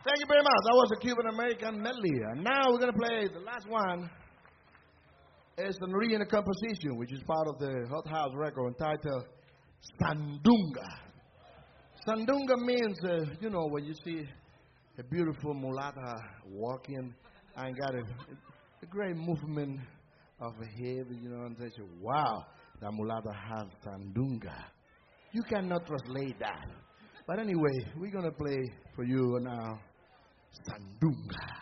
Thank you very much. That was a Cuban-American medley. And now we're going to play the last one. It's an original composition, which is part of the Hot House record entitled Sandunga. Sandunga means, when you see a beautiful mulata walking and got a great movement of her head, and they say, wow, that mulata has Sandunga. You cannot translate that. But anyway, we're going to play for you now, Sandunga.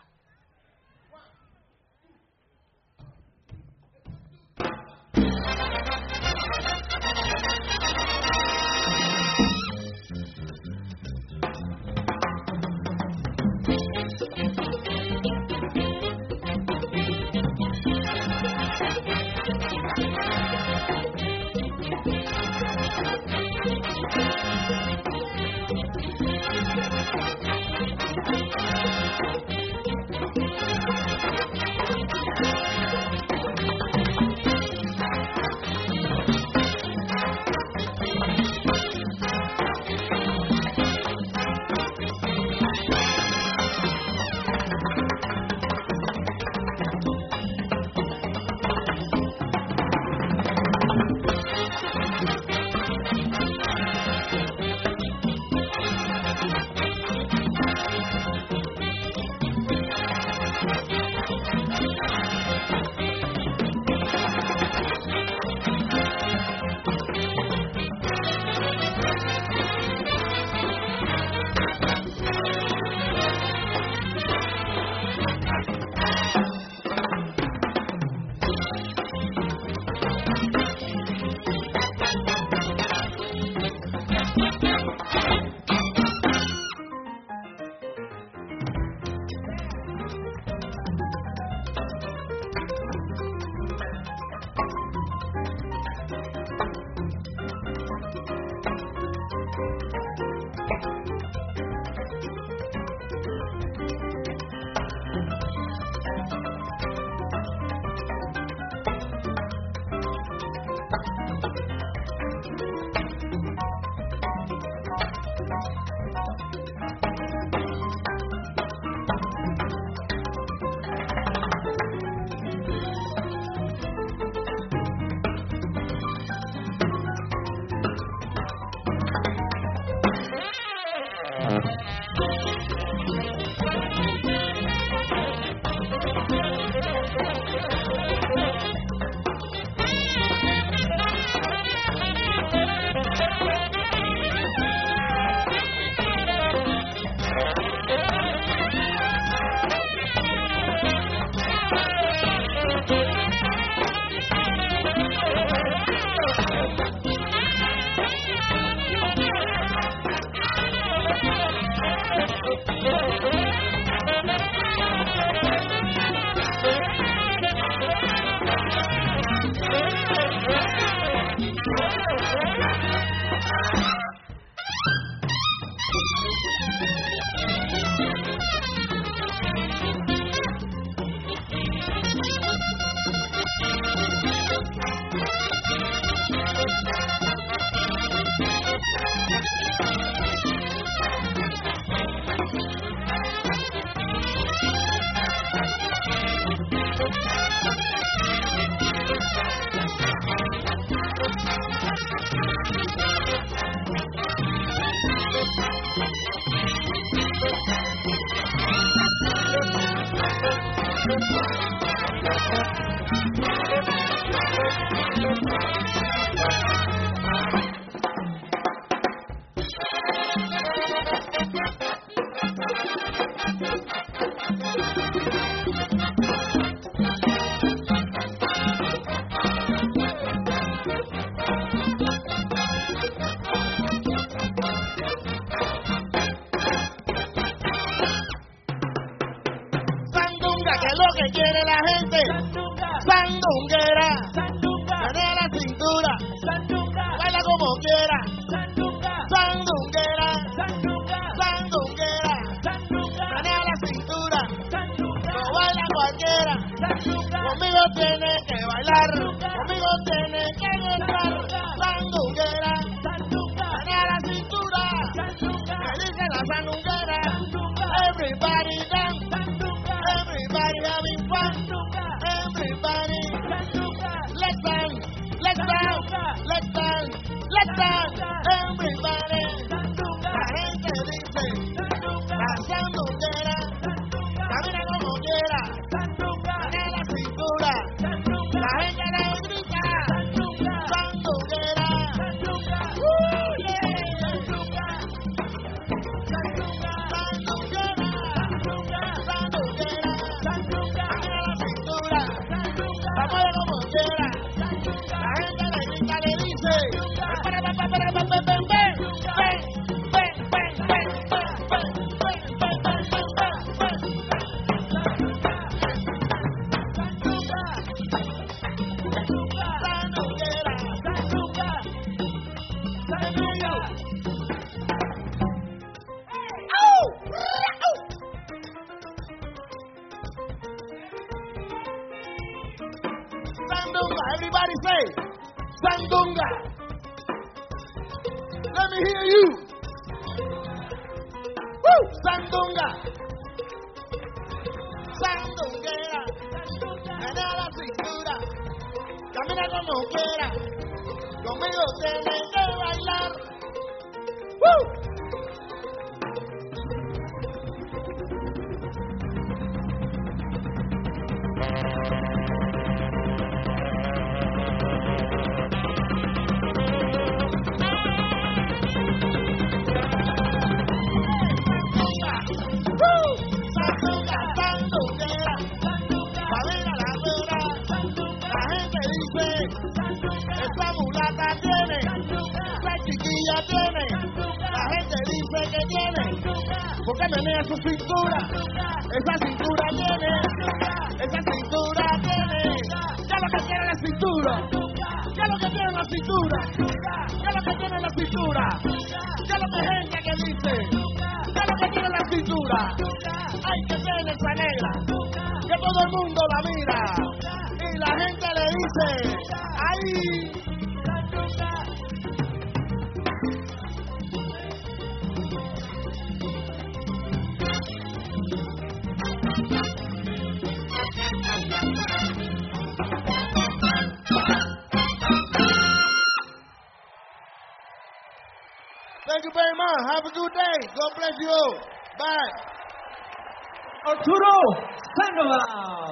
Quiere la gente sandunguera, menea la cintura, baila como quiera, sandunguera, menea la cintura, no baila cualquiera, conmigo tiene que bailar, conmigo tiene que gozar, sandunguera, menea la cintura, me dice la sandunguera, everybody. Everybody say, Sandunga. Let me hear you. Woo! Sandunga. Sandunguera. Menea la cintura. Camina como quiera. Conmigo tienes que bailar. Woo! Esa mulata tiene, esa chiquilla tiene, la gente dice que tiene, porque menea su cintura, esa cintura tiene, esa cintura tiene, ya lo que tiene la cintura, ya lo que tiene la cintura, ya lo que tiene la cintura, ya lo que gente que dice, ya lo que tiene la cintura, hay que tener esa negra, que todo el mundo la mira, y la gente le dice, ¡ay! Thank you very much. Have a good day. God bless you all. Bye. Arturo Sandoval.